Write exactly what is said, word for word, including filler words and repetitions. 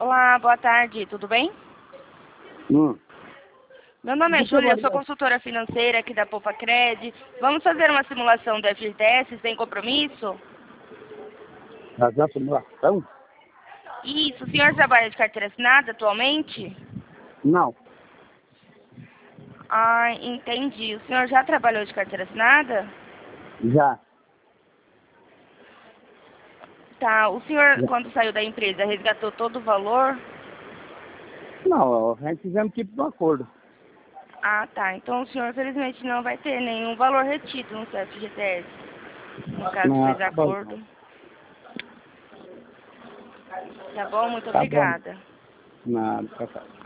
Olá, boa tarde, tudo bem? Hum. Meu nome é Júlia, eu sou consultora financeira aqui da Poupa Cred. Vamos fazer uma simulação do F G T S sem compromisso? Fazer a simulação? Isso, o senhor trabalha de carteira assinada atualmente? Não. Ah, entendi. O senhor já trabalhou de carteira assinada? Já. Tá, o senhor, Já. quando saiu da empresa, resgatou todo o valor? Não, a gente fizemos tipo de um acordo. Ah, tá. Então o senhor, felizmente, não vai ter nenhum valor retido no seu F G T S. No caso, Não, fez tá bom. acordo. Tá bom? Muito Tá bom. obrigada. Nada, tá, tá.